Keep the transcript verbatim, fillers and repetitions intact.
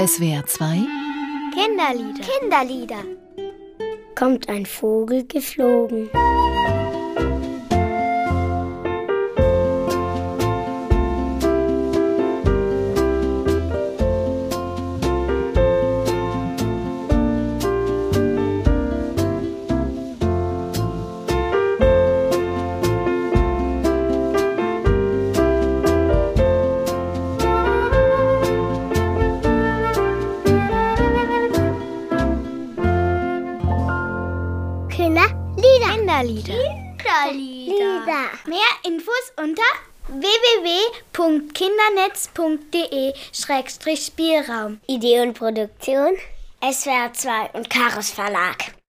S W R zwei Kinderlieder. Kinderlieder. Kommt ein Vogel geflogen. Kinderlieder. Kinderlieder. Mehr Infos unter w w w punkt kindernetz punkt d e Schrägstrich Spielraum. Idee und Produktion S W R zwei und Karos Verlag.